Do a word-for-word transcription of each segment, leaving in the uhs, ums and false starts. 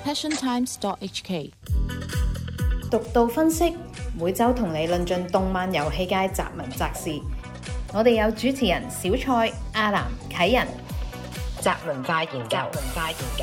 passion times dot h k。 獨到分析，每週同你論盡動漫遊戲界雜文雜事。我哋有主持人小蔡、阿南、啟仁，雜文化研究，雜文化研究。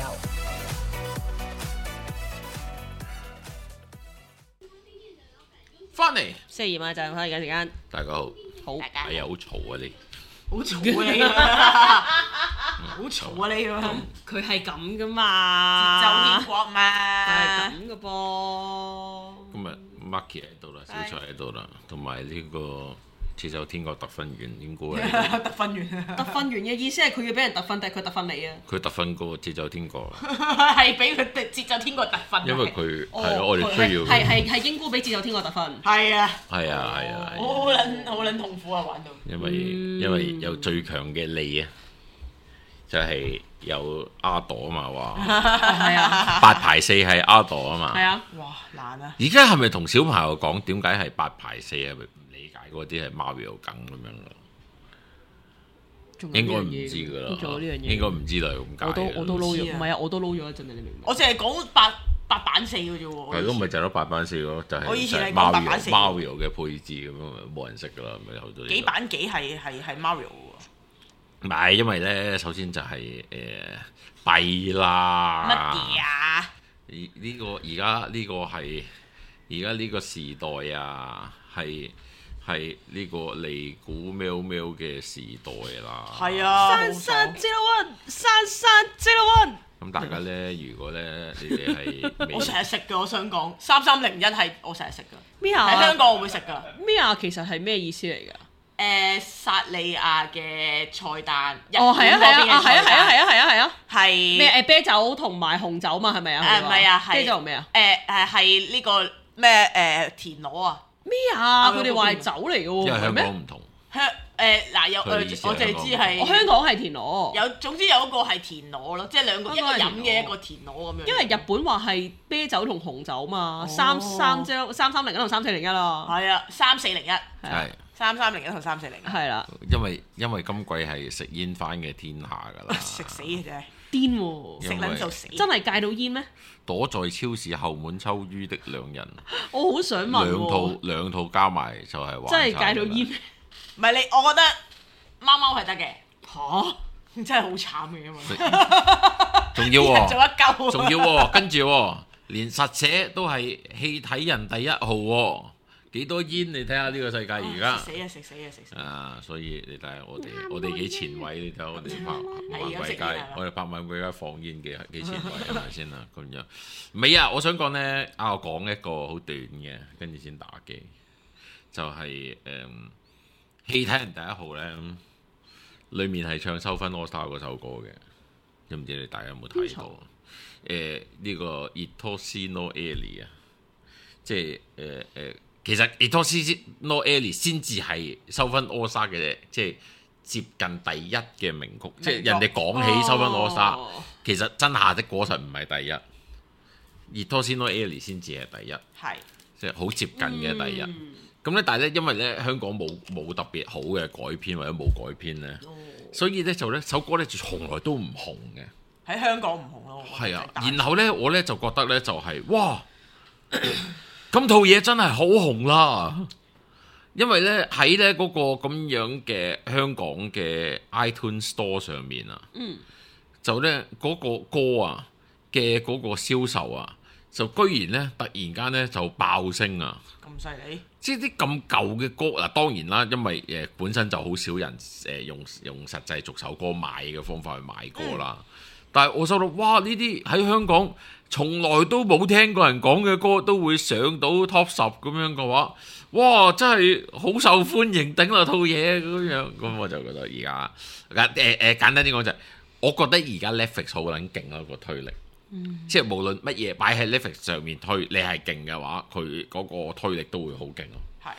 翻嚟， 四二晚就係而家時間。 大家好， 好， 係啊，好嘈啊你， 好嘈啊你啊，好嘈啊你啊， 佢係咁噶嘛， 節奏天國嘛， 佢係咁噶噃。 今日 Marky 喺度啦，小蔡喺度啦，同埋呢個節奏天國特訓員應該係得分完， 特訓員嘅意思係佢要俾人特訓，定係佢特訓你啊？ 佢特訓過節奏天國， 係俾佢節奏天國特訓， 因為佢哦係咯，我哋需要係係係英姑俾節奏天國特訓。 係啊， 係啊係啊，係啊好撚好撚痛苦啊玩到， 因為因為有最強嘅利啊，就係有阿朵啊嘛話， 係啊， 八排四係阿朵啊嘛， 係啊， 哇難啊！ 而家係咪同小朋友講點解係八排四係咪唔理解嗰啲係 Mario 梗咁樣咯？ 仲有應該唔呢樣嘢知㗎啦， 仲有呢樣嘢， 應該唔知道係咁解我都嘅我都撈咗， 唔知啊唔係啊，我都撈咗一陣，你明唔明？ 我淨係講八八版四嘅啫喎， 係咯，咪就係咯，八版四咯，就係我以前係講就係八版四 Mario 嘅配置咁樣，冇人識㗎啦，咪好多嘢幾版幾係係係 Mario 喎， 唔係，因為咧，首先就係誒弊啦。 乜嘢啊？ 而呢個而家呢個係而家呢個時代啊，係係呢個離古喵喵嘅時代啦。 係啊， 珊珊 zero one，珊珊 zero one。 咁大家咧，如果咧你哋係未我成日食嘅，我想講三三零一係我成日食嘅， 咩啊？ 喺香港我會食㗎。 咩啊？其實係咩意思嚟㗎？ 誒薩莉亞嘅菜單， 哦，係啊，係啊，啊，係啊，係啊，係啊，係啊，係啊， 係咩誒啤酒同埋紅酒嘛，係咪啊？ 誒唔係啊，係啤酒同咩啊？ 誒誒係呢個咩誒田螺啊， 咩啊？ 啊佢哋話係酒嚟嘅喎， 因為香港係咩？ 唔同， 香誒嗱有佢意思係誒我淨係知我係香港係田螺， 有總之有一個係田螺咯，即係兩個一個香港係田螺飲嘅一個田螺咁樣。 因為日本話係啤酒同紅酒嘛， 哦三三即三三零一同三四零一啦， 係啊，三四零一， 係三三零一同三四零一， 係啦， 因為因為今季係食煙番嘅天下㗎啦， 食死嘅啫， 癲喎！ 食撚就死。 真係戒到煙咩？ 躲在超市後門抽於的兩人， 我好想問兩套喎， 兩套加埋就係玩真係晒戒到煙咩？ 唔係你，我覺得貓貓係得嘅， 嚇！ 真係好慘嘅因為， 仲要做喎， 一鳩， 仲要喎，跟住喎，連實寫都係氣體人第一號喎，幾多煙？你睇下呢個世界而家食死啊食死啊食死！ 啊，所以你睇下我哋我哋幾前衛，你睇下我哋拍晚鬼街係咁食煙係嘛， 我哋拍晚鬼街放煙幾幾前衛係咪先啊？咁樣唔係啊！我想講咧，啊我講一個好短嘅，跟住先打機，就係誒氣體人第一號咧，裡面係唱《收分 All Star》嗰首歌嘅，知唔知你大家有冇睇到？誒呢個 Itosino Ellie 啊，即係誒誒，其實 Itosino Ellie 先至係收分 All Star 嘅，即係接近第一嘅名曲。即係人哋講起收分 All Star， 哦其實真夏的果實唔係第一，Itosino Ellie 先至係第一， 係即係好接近嘅第一。 嗯咁咧，但係咧，因為咧香港冇冇特別好嘅改編或者冇改編咧， 哦所以咧就咧首歌咧就從來都唔紅嘅。 喺香港唔紅咯。 係啊， 但然後咧我咧就覺得咧就係、哇，咁套嘢真係好紅啦！因為咧喺咧嗰個咁樣嘅香港嘅 iTunes Store 上面啊， 嗯， 就咧嗰、個歌啊嘅嗰個銷售啊，就居然咧突然間咧就爆升啊！ 咁犀利， 即係啲咁舊嘅歌嗱，當然啦，因為誒、呃、本身就好少人誒、呃、用用實際逐首歌買嘅方法去買歌啦。嗯、但係我收到，哇！呢啲喺香港從來都冇聽過人講嘅歌，都會上到 top 十咁樣嘅話，哇！真係好受歡迎，頂落套嘢咁樣。咁我就覺得而家誒誒簡單啲講就係、是，我覺得而家 Netflix 好撚勁啊個推力。嗯、即係無論乜嘢擺喺 Netflix 上面推，你係勁嘅話，佢嗰個推力都會好勁咯。 係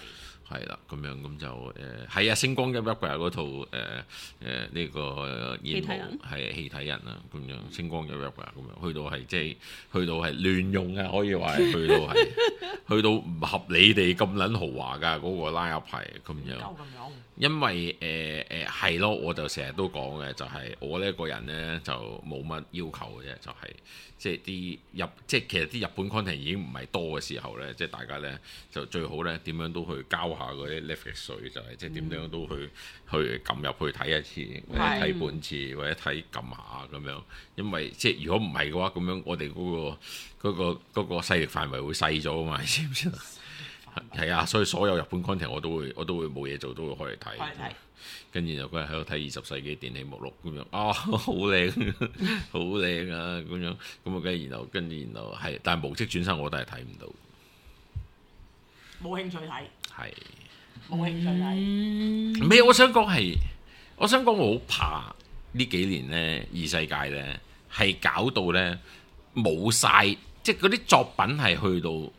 係啦，咁樣咁就誒係啊，星光熠熠㗎嗰套誒誒呢個煙霧係氣體人啊，咁樣星光熠熠㗎咁樣，去到係即係去到係亂用啊，可以話係去到係去到唔合理地咁撚豪華㗎嗰個拉入係咁樣。因為誒誒係咯，我就成日都講嘅，就係、是、我呢個人呢，就冇乜要求嘅啫，就係、是、即係啲日即係其實啲日本 content 已經唔係多嘅時候呢，即係大家呢，就最好呢點樣都去交下嗰啲 Netflix 水，就係、是、即係點樣都去去撳入去睇一次，或者睇半次，或者睇撳下咁樣。因為即係如果唔係嘅話，咁樣我哋嗰、嗰個嗰、嗰個嗰、嗰個勢力範圍會細咗啊嘛，知唔知啊？係啊，所以所有日本 content 我都會我都會冇嘢做都會開嚟睇，跟住就嗰日喺度睇二十世紀電器目錄咁樣，啊好靚，好靚啊咁樣，咁啊跟住然後跟住然後係，但係無職轉生我都係睇唔到， 冇興趣睇， 係冇興趣睇。 唔係，我想講係，我想講我好怕呢幾年呢異世界呢係搞到呢冇晒，即係嗰啲作品係去到。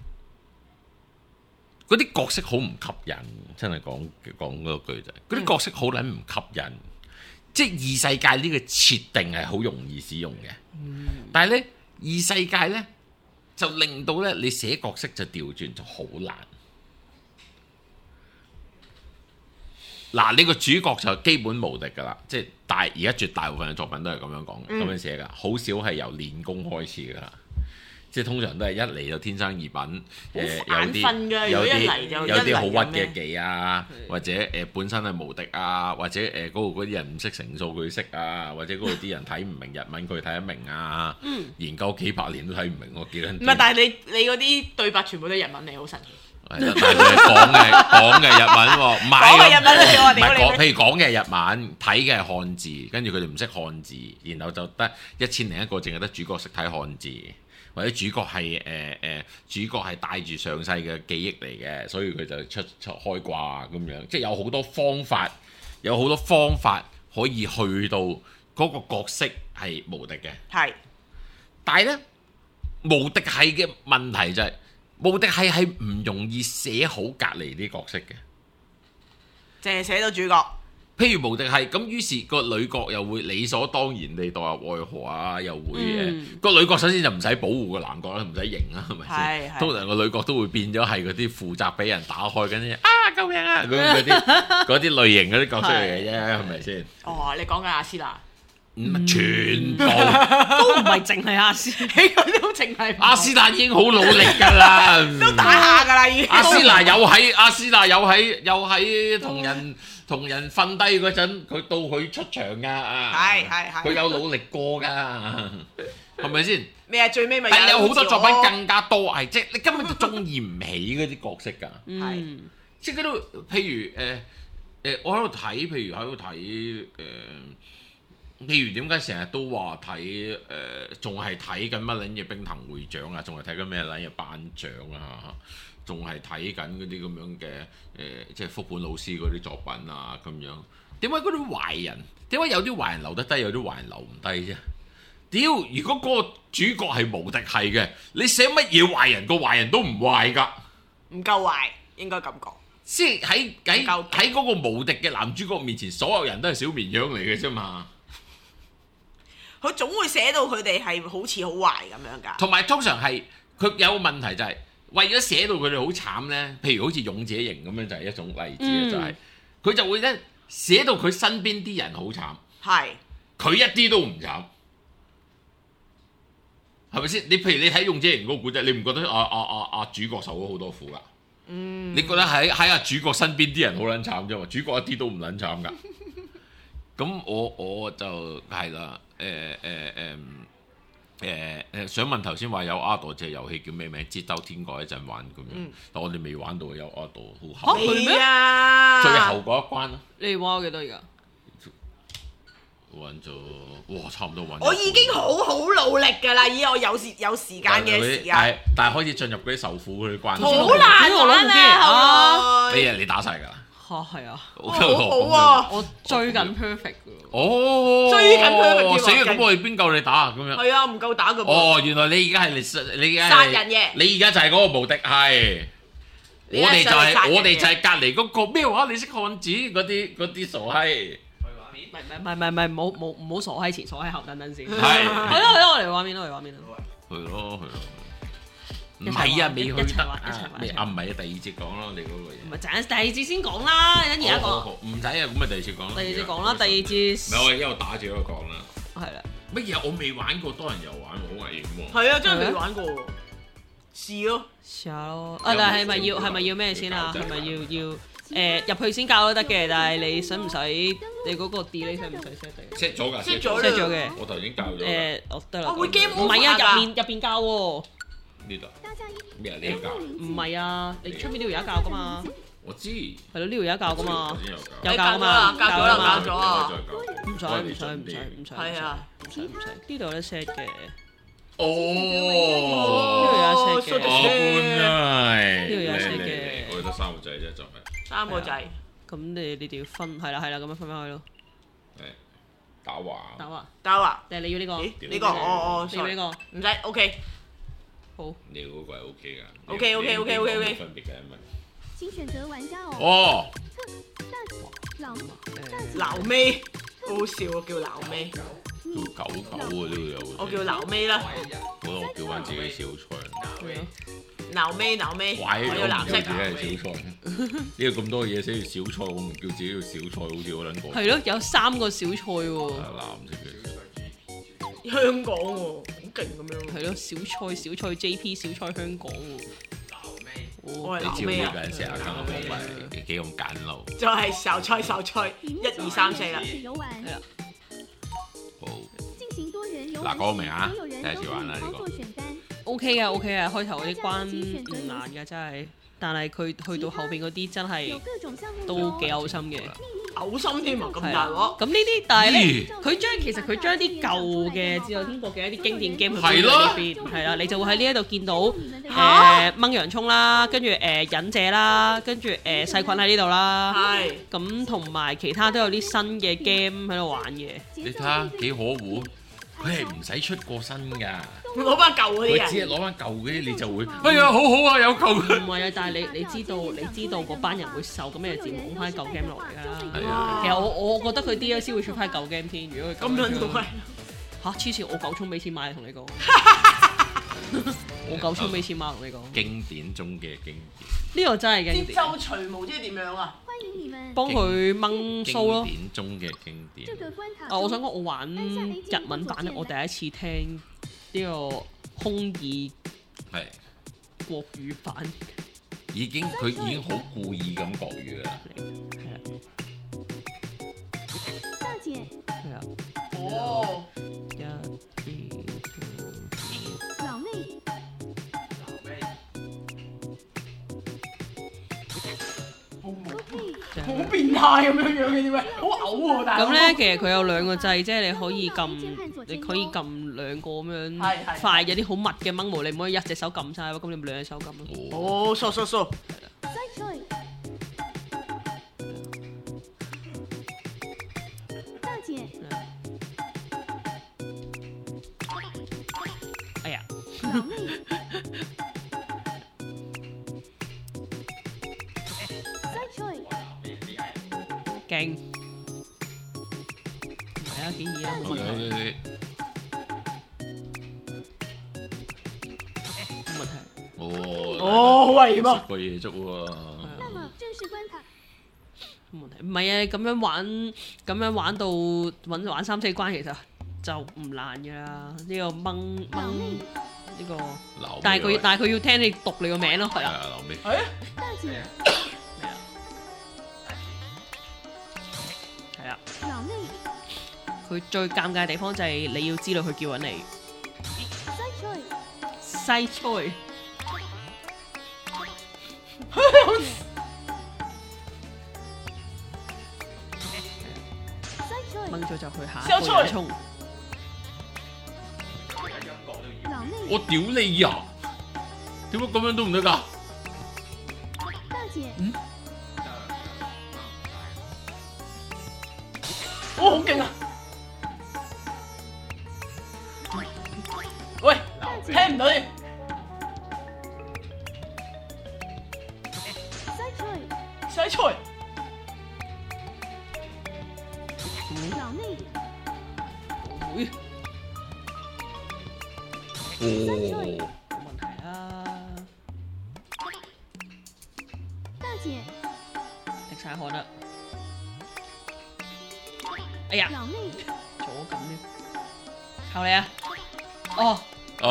嗰啲角色好唔吸引，真係講講嗰句就係，嗰啲角色好撚唔吸引。嗯、即係異世界呢個設定係好容易使用嘅，嗯、但係咧異世界咧就令到咧你寫角色就調轉就好難。嗱，呢個主角就基本無敵㗎啦，即係大而家絕大部分嘅作品都係咁樣講，咁、嗯、樣寫㗎，好少係由練功開始㗎啦。即係通常都係一嚟就天生異稟，誒有啲有啲有啲好屈嘅技啊，或者誒、呃、本身係無敵啊，或者誒嗰度嗰啲人唔識乘數佢識啊，或者嗰度啲人睇唔明日文佢睇得明啊，嗯、研究幾百年都睇唔明我幾撚。唔係， 但係你你嗰啲對白全部都係日文嚟，好神奇。 係啦，但係佢講嘅講嘅日文喎，唔係講嘅日文嚟喎， 唔係講，譬如講嘅日文，睇嘅係漢字，跟住佢哋唔識漢字，然後就得一千零一個，淨係得主角識睇漢字。或者主角係誒誒，主角係帶住上世嘅記憶嚟嘅，所以佢就出出開掛咁樣，即係有好多方法，有好多方法可以去到嗰個角色係無敵嘅。係是，但係咧無敵係嘅問題就係、是、無敵係係唔容易寫好隔離啲角色嘅， 淨係寫到主角。 譬如無敵係咁，於是個女角又會理所當然地墮入愛河啊，又會誒個、嗯、女角首先就唔使保護個男角啦，唔使型啦，係咪先？是通常個女角都會變咗係嗰啲負責俾人打開緊啲啊救命啊嗰啲嗰啲類型嗰啲角色嚟嘅啫，係咪先？ 哦，你講緊阿斯娜， 嗯、全部都唔係淨係阿斯， 你都淨係阿斯娜已經好努力㗎啦， 都打下㗎啦已經。 阿斯娜有喺阿斯娜有喺有喺同人。同人瞓低嗰陣，佢到佢出場㗎，係係係，佢有努力過㗎，係咪先？ 咩啊？最尾咪？ 但係有好多作品更加多係，即係你根本就中意唔起嗰啲角色㗎，係、嗯，即係嗰度，譬如誒誒、呃呃，我喺度睇，譬如喺度睇誒，譬如點解成日都話睇誒，仲係睇緊乜撚嘢冰藤會長啊，仲係睇緊咩撚嘢頒獎啊？仲係睇緊嗰啲咁樣嘅誒、呃，即係福本老師嗰啲作品啊，咁樣點解嗰啲壞人？點解有啲壞人留得低，有啲壞人留唔低啫？屌！如果嗰個主角係無敵係嘅，你寫乜嘢壞人，個壞人都唔壞㗎， 唔夠壞應該咁講。 即係喺喺喺嗰個無敵嘅男主角面前，所有人都係小綿羊嚟嘅啫嘛。 佢總會寫到佢哋係好似好壞咁樣㗎。同埋通常係佢有個問題就係、是。為咗寫到佢哋好慘呢，譬如好似勇者型咁樣就係一種例子、嗯、就係、是、佢就會咧寫到佢身邊啲人好慘，係佢是一啲都唔慘，係咪先？你譬如你睇勇者型嗰個古仔，你唔覺得阿阿阿阿主角受咗好多苦噶？嗯，你覺得喺喺阿主角身邊啲人好撚慘啫嘛？主角一啲都唔撚慘噶。咁我我就係啦，誒誒誒。呃呃誒誒、呃，想問頭先話有阿朵隻遊戲叫咩名？節鬥天國一陣玩咁樣，嗯、但我哋未玩到有阿朵，好後咩？ 最後嗰一關咯。 你玩咗幾多而家？ 玩咗，哇，差唔多玩。 我已經好好努力㗎啦，以我有時有時間嘅時間。 但係但係開始進入嗰啲受苦嗰啲關。 好難玩啊！ 你你打晒㗎啦。 嚇係啊！ 好好啊！ 我追緊 perfect 㗎。 哦，追緊 perfect 死咁我哋邊夠你打啊？咁樣係啊，唔夠打㗎。 哦，原來你而家係你你而家殺人嘅。 你而家就係嗰個無敵係。 我哋就係我哋就係隔離嗰個咩話？你識漢字嗰啲嗰啲傻閪。 唔係唔係唔係唔係，唔好唔好唔好傻喺前，傻喺後，等等先。係係係咯係咯，我嚟畫面咯，嚟畫面咯。 係咯係咯。唔一齊係啊， 玩未去一齊得玩一齊玩一齊啊！唔係啊，第二節講咯，你嗰個嘢。 唔係陣第二節先講啦，等而家講。 好好好唔使啊，咁咪第二節講啦。 第二節講啦，第二節。 唔係我一路打住一路講啦。 係啦。 乜嘢？我未玩過，多人又玩，好危險喎。 係啊，真係未玩過喎。試咯。 試下咯。啊，但係咪要係咪要咩先啊？係咪要要誒入去先教都得嘅？但係你使唔使你嗰個 delay 使唔使 set 定 set 咗㗎 set 咗 set 咗嘅。 我頭已經教咗。 誒，哦得啦。 我會 game 唔係 over 啊， 㗎入面入邊教喎。 呢度咩啊？呢度教。 唔係啊，你出面呢度有得教噶嘛？ 我知。 係咯，呢度有得教噶嘛頭？先有教。 有教噶嘛？ 教咗啦嘛教咗啊唔使唔使唔使唔使。 係啊。 唔使唔使，呢度有得 set 嘅。 哦。 呢度有得 set 嘅。 我搬啊！ 呢度有嚟 set 嚟嘅嚟我得三個仔啫，就係。 三個仔。 咁你你哋要分係啦係啦，咁樣分翻去咯。 誒打橫。 打啊！ 得啊。 定係你要呢個？ 咦？呢個我我你要呢個？ 唔使 OK。 好。 你嗰個係 OK 㗎。 OK OK OK OK OK。 分別嘅因為。 請選擇玩家哦。 哦。 老鬧尾，好好笑啊！叫鬧尾。 叫狗狗啊！呢度有。 我叫鬧尾啦。 好啦，我叫翻自己小菜。 鬧尾鬧尾， 怪我我要藍色。 唔叫自己係小菜。呢度咁多嘢寫住小菜，我唔叫自己叫小菜，好似好撚過。 係咯，有三個小菜喎。 藍色嘅。 香港喎，好勁咁樣。 係咯，小菜小菜 J P 小菜香港喎。 我係你知道鬧尾啊！ 呢個人成日咁講咪幾咁簡陋。 就係小菜小菜，一二三四啦。 遊玩係啦。 好。 進行多人遊嗱玩， 講明啊所有人第一次都可玩啦呢個以操作選單。 O K 啊 O K 啊，開頭嗰啲關唔難嘅真係，但係佢去到後邊嗰啲真係有各種項目都喲幾嘔心嘅。 嘔心添啊！咁係啊大鑊。 咁呢啲，但係咧咦， 佢將其實佢將啲舊嘅《自由天國》嘅一啲經典 game 去搬係咯咗呢邊，係啦，你就會喺呢一度見到嚇誒掹洋葱啦，跟住誒忍者啦，跟住誒細菌喺呢度啦， 係。 咁同埋其他都有啲新嘅 game 喺度玩嘅。 你睇下幾可惡，佢係唔使出過身㗎， 攞翻舊嗰啲佢只係人。 攞翻舊嗰啲，你就會哎呀好好啊有舊唔嘅。 係啊，但係你你知道你知道嗰班人會受咁嘅字幕翻舊 game 落嚟㗎啦。 係啊其實我我覺得佢 D L C 會出翻舊 game 添，如果佢咁樣都係。 嚇黐線，我九充俾錢買，同你講。我九充俾錢買，同你講。 經典中嘅經呢個真係經典。 節奏除毛即係點樣啊？ 歡迎你們。 幫佢掹典， 須咯經。典中嘅經典這。個關卡啊，我想講中， 我玩日文版咧，我第一次聽呢個空耳係國語版。 已經佢已經好故意咁國語啦。 係啊大姐， 係啊。 哦。 一、二、 老妹， 三。 好變態咁樣樣嘅點解？好嘔喎！大佬。 咁咧，其實佢有兩個掣，即係你可以撳，你可以撳兩個咁樣係係快，有啲好密嘅掹毛，你唔可以一隻手撳晒喎，咁你咪兩隻手撳咯。 哦， 哦，疏疏疏。 再吹。大姐， 哎呀， 老妹，再吹。 勁！唔係啊，幾易啊，冇問題，冇問題。 哦， 哦，好危險啊！ 個嘢捉喎。 那麼正式關卡， 冇問題，唔係啊！咁樣玩，咁樣玩到揾玩三四關，其實就唔難㗎啦。呢、個掹掹呢個， 流但係佢尾但係佢要聽你讀你個名咯，係啊， 係啊，流尾。 誒， 大姐， 係啊。 老妹， 佢最尷尬嘅地方就係你要知道佢叫緊你再吹。 西吹， 再吹。 掹咗就去下西吹一個人衝。 老妹， 我屌你呀！點解咁樣都唔得㗎？ 大姐， 哦，好勁啊！喂，聽唔到添。 老内會哦， 冇問題啊！ 大姐滴晒汗啦！哎呀， 老内做咗咁添，靠你啊！哦， 哦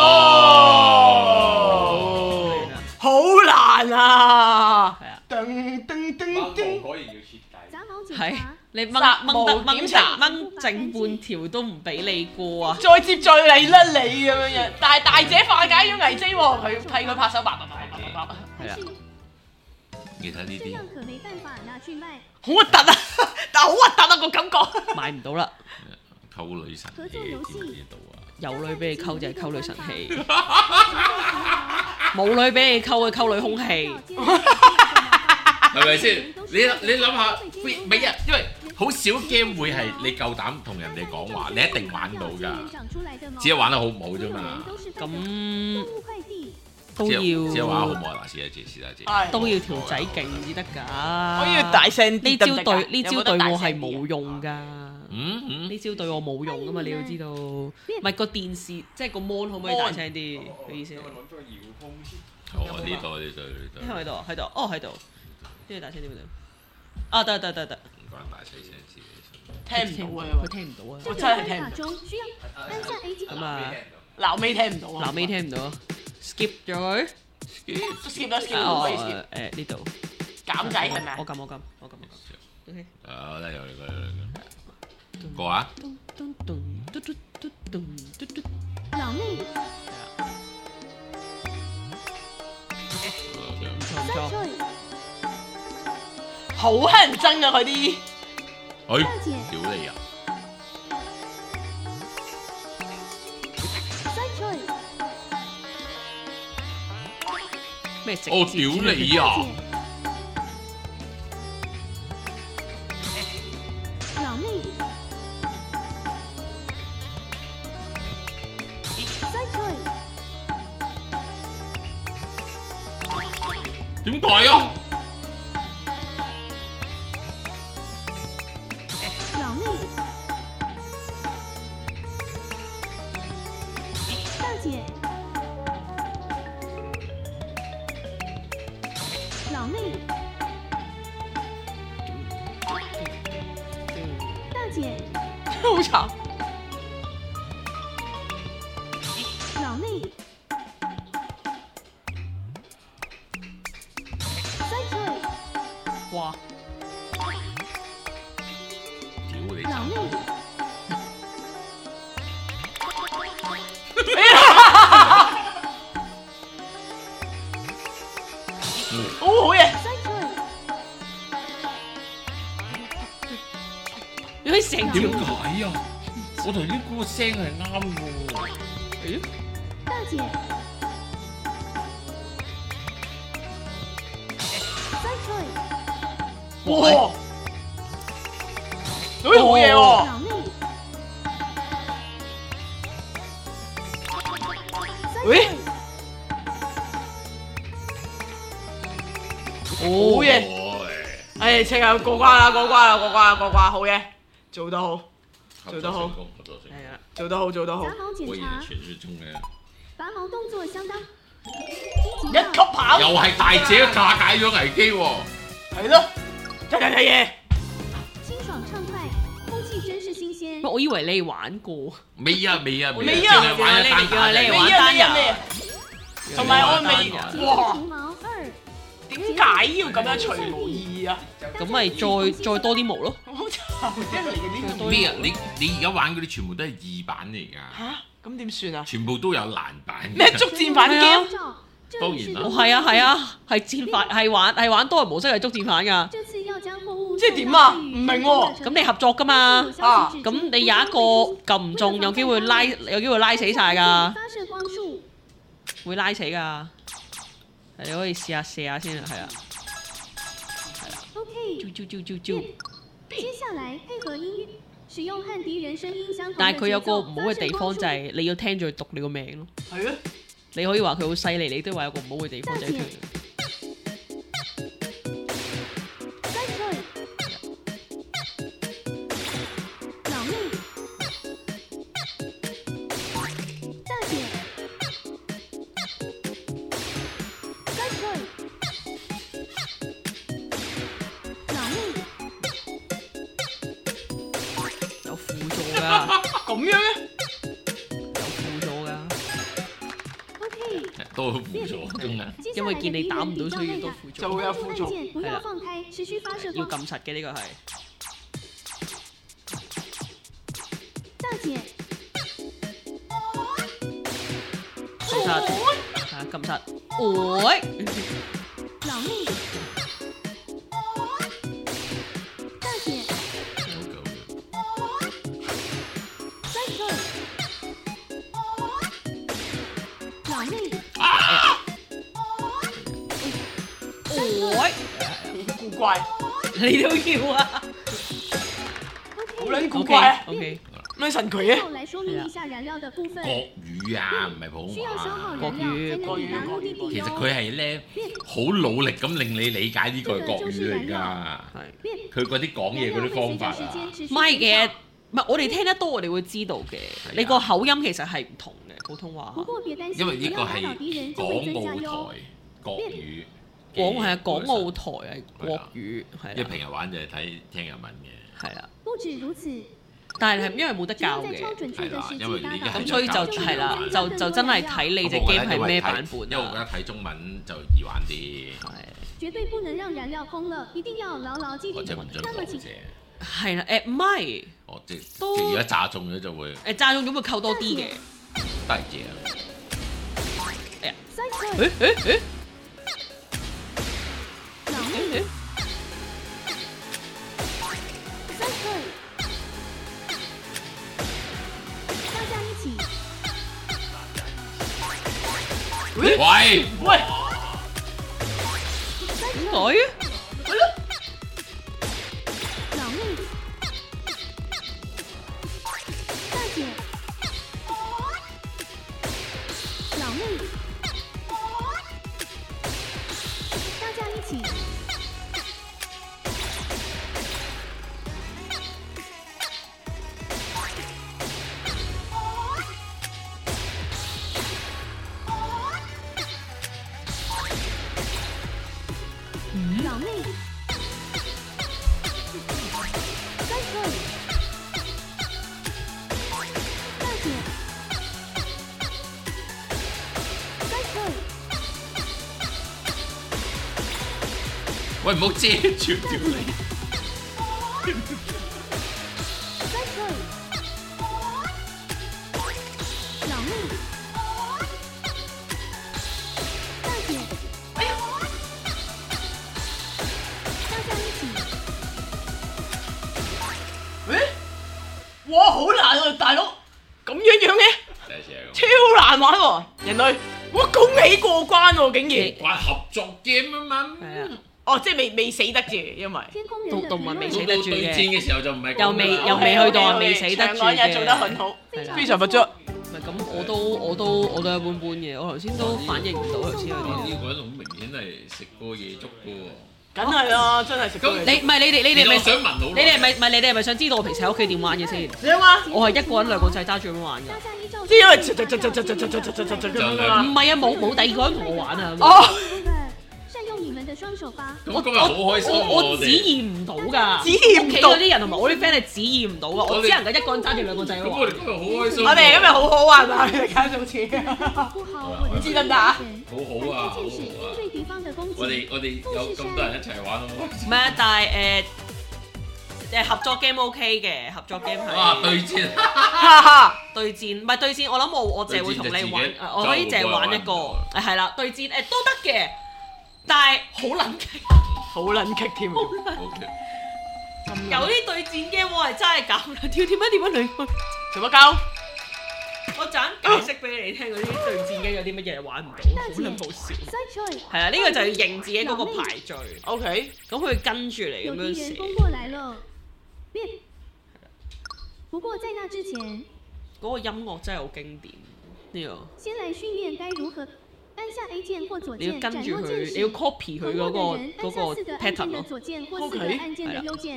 哦， 好難啊！ 係啊， 噔噔噔噔， 果然要徹底。 雜毛檢係查， 你掹雜掹得毛檢掹查掹正半條都唔俾你過啊！ 再接再厲甩你咁樣樣，但係大姐化解咗危機喎，佢替佢拍手，啪啪啪啪啪啪， 係啦， 你睇呢啲這樣可沒辦法拿去賣。 好核突啊！但係好核突啊個感覺。 買唔到啦， 溝女神器，知唔知道啊？ 有女俾你溝就係溝女神器，冇女俾你溝嘅溝女空氣。 係咪先？你你諗下，每日因為好少 game 會係你夠膽同人哋講話，你一定玩到㗎，只係玩得好唔好啫嘛。 咁都只係只係玩得好要唔好啊！嗱，試一次，試一次。 係都要條仔勁至得㗎。 我要大聲啲呢招得唔得㗎對呢招對我係冇用㗎。 嗯嗯， 呢招對我冇用㗎嘛，你要知道。唔係個電視，即係個 mon 可唔可以大聲啲？嘅意思係。 好啊，呢度呢度呢度。 喺度喺度，哦喺度。跟住大聲啲咪得？啊得得得得。 唔關大細聲事聽唔到啊！ 佢聽唔到啊。 我真係聽唔到。 中需要按下 A 鍵。 咁啊， 鬧尾聽唔到啊！ 嗱尾聽唔到，skip 咗佢。 都 skip 啦 skip 哦唔可以 skip。 誒呢度。 減計係咪啊我？撳我撳我撳我撳。OK。 好啦，有嚟個有嚟個。過啊！ 咚咚咚嘟嘟嘟咚嘟嘟。 老內唔錯唔三錯。 歲好乞人憎啊！佢啲哎， 大姐屌你啊！ 三歲咩直我接屌你啊！ 老內三歲點解啊？ 老內大姐老內大姐好慘。 老內三歲哇！ 屌你老內好好嘢！ 三歲你可以成條點解啊？我頭先嗰個聲係啱嘅喎。 大姐三歲哇！誒好嘢喎！ 老內三喂歲好嘢！誒，即刻過關啦！過關啦！過關啦！過關！好嘢，做得好，做得好， 合作成功。 係啊， 做得好，做得好！ 雜毛檢查果然係傳説中嘅。 拔毛動作相當一級跑， 又係大姐化解咗危機喎。 係咯，日日日夜。 清爽暢快，空氣真是新鮮。 我以為你玩過。 未啊未啊未啊淨係玩一單打你啫咩啊玩單人咩啊咩啊！同埋我未單哇， 除毛二， 點解要咁樣除毛意啊？ 咁咪再再多啲毛咯。 好慘，一嚟嘅呢個咩啊？你你而家玩嗰啲全部都係二版嚟㗎， 嚇，咁點算啊？ 全部都有難版。 咩捉戰犯係 game？ 照，這當然啦裡是哦，係啊係啊，係戰犯係玩係玩多人模式係捉戰犯㗎。 這次要將貨物即係點啊唔明喎咁你合作㗎嘛？ 啊咁你有一個撳唔中，有機會拉有機會拉死晒㗎， 發射光束， 會拉死㗎。你可以試下射下先啊，係啊。 OK。 啾啾啾啾啾。 接下來配合音樂，使用和敵人聲音相同的但係佢有個節奏唔好嘅地方就發射係你要聽住佢讀你個名咯。 係啊， 你可以話佢好犀利，你都話有個唔好嘅地方就係佢。 光束。三歲。 多輔助功能。 因為見你打唔到，所以多輔助。 就會有輔助。 不要放開，持續發射要撳實嘅呢個係。 大姐， 撳實，係啊，撳實。喂， 老妹，大姐，三歲，老妹， 喂， 古怪， 你都要啊？ 好撚古怪啊！ OK， 咩神奇嘅？ 後來說明一下燃料的部分。 國語啊，唔係普需要消耗通話。 燃料才能抵達目的地哦。 其實佢係咧好努力咁令你理解呢個係國語嚟㗎。 係。 佢嗰啲講嘢嗰啲方法啊， 唔係嘅，唔係我哋聽得多，我哋會知道嘅。你個口音其實係唔同嘅普通話。 不過別擔心， 因為呢個不要打擾敵人係就會增港澳加喲。 台國語。 廣係啊，港澳台係國語係因為平日玩就係睇聽日文嘅。 係啦。 不止如此， 但係係因為冇得教嘅， 係啦，因為你而家咁所以就係啦，就就真係睇你隻 game 係咩版本。 因為我覺得睇中文就易玩啲。 絕對不能讓燃料空了，一定要牢牢記住。 我真係唔想講啫。 係啦，誒唔係。 哦，即係都即係如果炸中咗就會。 誒炸中咗會扣多啲嘅。 得嘢啊！ 誒呀！ 誒誒誒誒！ 老妹，三歲，大家一起。 喂喂， 點解啊？ 係咯， 老妹，大姐，老妹，大家一起。老妹，三歲，大姐，三歲， 喂，唔好遮住條脷。 三歲，老妹，大姐，哎呀，大家一起。 誒，哇，好難啊，大佬，咁樣樣嘅， 第一次係咁。 超難玩喎，人類，哇，恭喜過關喎，竟然， 玩合作 game 啊嘛。 係啊， 哦，即係未未死得住，因為天空人的動動物未死評論得住嘅到對戰嘅時候就唔係咁又未啦又未去到啊，未死得住長安日做得很嘅。 好， 係啦非常不足。 唔係咁，我都我都我都一般般嘅。我頭先都反應唔到頭先嗰啲。 呢個人好明顯係食過夜粥嘅喎。 梗係啦，真係食到咁你唔係你哋你哋咪我想問好耐你哋係咪唔係你哋係咪想知道我平時喺屋企點玩嘅先？ 點啊？ 我係一個人兩個掣揸住咁樣玩㗎。 大家依照即係因為咁樣啊唔係啊，冇冇第二個人同我玩啊。 哦， 部分，善用你們的雙手吧。 咁今日好開心喎我我指我哋。 驗唔到㗎， 指驗唔到屋企嗰啲人同埋我啲 friend 係指驗唔到㗎，我我哋只能夠一個人揸住兩個掣咁咯玩。 我哋今日好開心喎。 我哋今日好好玩啊！你哋搞到似， 保護好我的唔知得唔得啊？ 好好啊，好見識應好啊。 對敵方的攻我擊。 哋我哋有咁多人一齊玩咯。 唔係啊，但係誒誒合作 game OK 嘅，合作 game 係。 哇！對戰。 哈哈， 對戰唔係對戰，我諗我我淨係會同你玩， 對戰就自己誒我可以淨係玩一個， 就誒係啦，對戰誒都得嘅，但係好撚激， 好撚激添。 O K。 有啲對戰 game 我係真係搞唔掂，點點解點解你去？ 做乜鳩？ 我陣解釋俾你聽嗰啲對戰 game 有啲乜嘢玩唔到，好撚好笑。 三歲， 係啊，呢個就要認自己嗰個排序， O K， 咁佢跟住嚟有咁樣寫。 敵人攻過來了，變。不過在那之前， 嗰個音樂真係好經典，呢個先來訓練該如何按下 A 鍵或左你要鍵跟住佢， 斬落鍵你要時， copy 佢橫嗰個過的人按嗰個下四個按鍵 pattern 的咯。 左鍵或四 OK， 個按鍵的右鍵。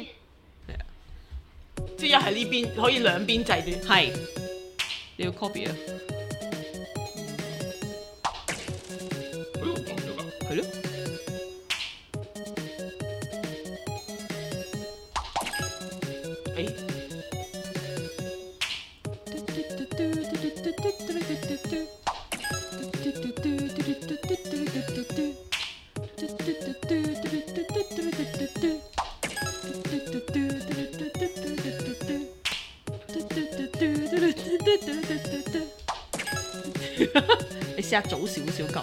即係一係呢邊可以兩邊制啲。 係，你要 copy 啊， 哎我講咗㗎。 係咯。 誒， 你試下早少少撳。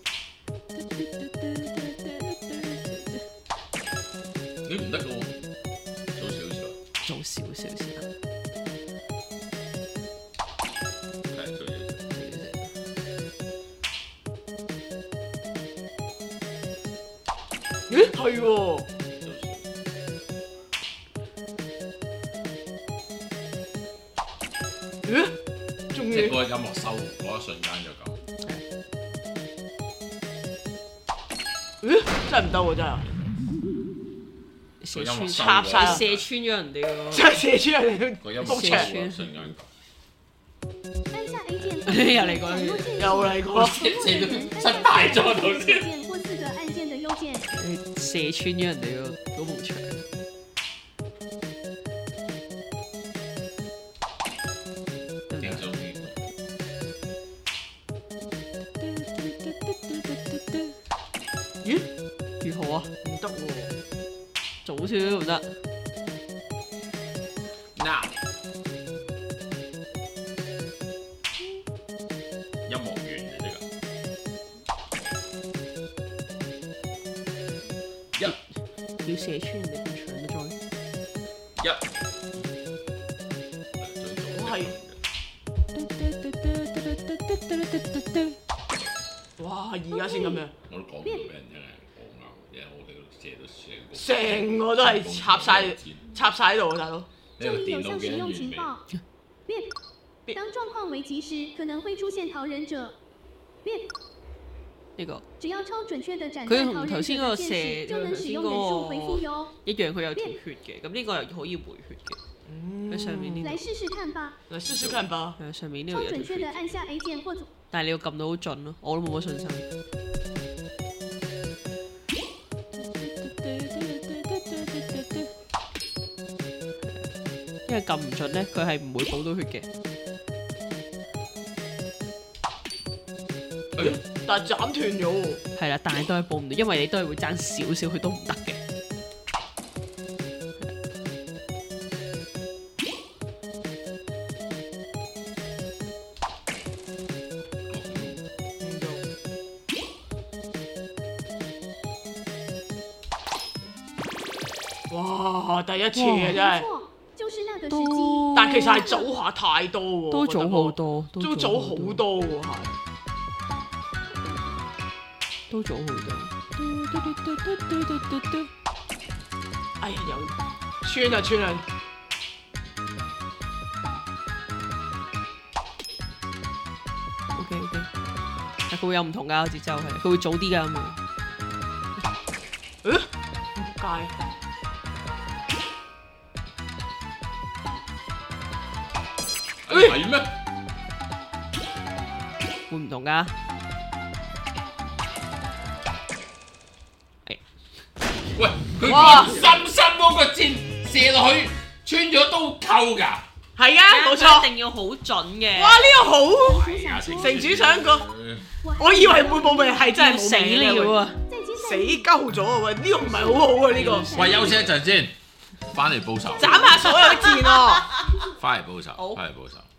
你唔得嘅喎，早少少。 早少少先啊！ 係早少少。 咦係喎，咦仲要即係嗰個音樂收嗰一瞬間就咁。 咦真係唔得喎真係。 射穿插晒射穿咗人哋個， 真係射穿人哋個音樂幅收牆。 嗰一瞬間咁。 按下 A 鍵， 又嚟過掌握鍵又嚟過持人失敗咗頭先。 按鍵或四個按鍵的右鍵。 你射穿咗人哋個嗰埲牆。 勁咗啲。 咦如何啊？ 唔得喎， 早少少都唔得。 嗱，音樂完嘅啫㗎。一要射穿人哋埲牆啊！ 一， 我係哇而家先咁樣， 我都講唔到俾人聽係我啱，因為我哋嗰射到成成個都係插晒插晒喺度啊大佬。 注意有效使用情報。別，當狀況危急時，可能會出現逃人者。別， 呢個只要超準確地展佢同開逃人頭先嗰個者的鍵射時，就能使用忍術回復喲。 一樣，佢有條血嘅，咁呢個又可以回血嘅。喺上面呢度， 來試試看吧。 嚟試試看吧。 係啊，上面呢超度有條血準確地，按下 A 鍵或左。 但係你要撳到好盡咯，我都冇乜信心。因為撳唔盡咧，佢係唔會補到血嘅。 但係斬斷咗喎。 係啦，但係都係補唔到，因為你都係會爭少少血都唔得嘅。 哇！第一次啊真係， 錯，就是那個時機。 都但其實係早下太多喎， 都早我覺得好多， 都早好多喎係。 都早好多。 哎呀有穿啊穿啊！ OK OK，但佢會有唔同㗎節奏係，佢會早啲㗎咁樣。 誒街係咩？ 會唔同㗎？ 喂，佢哇個深深嗰個箭射落去，穿咗都扣㗎。 係啊冇佢錯。 一定要好準嘅。 哇！呢個好， 係啊，成城主想講，我以為會冇命，係真係冇死命了啊！ 死鳩咗啊！喂，呢個唔係好好啊！呢個喂，休息一陣先，翻嚟報仇。 斬下所有箭喎。 翻嚟報仇， 好翻嚟報仇。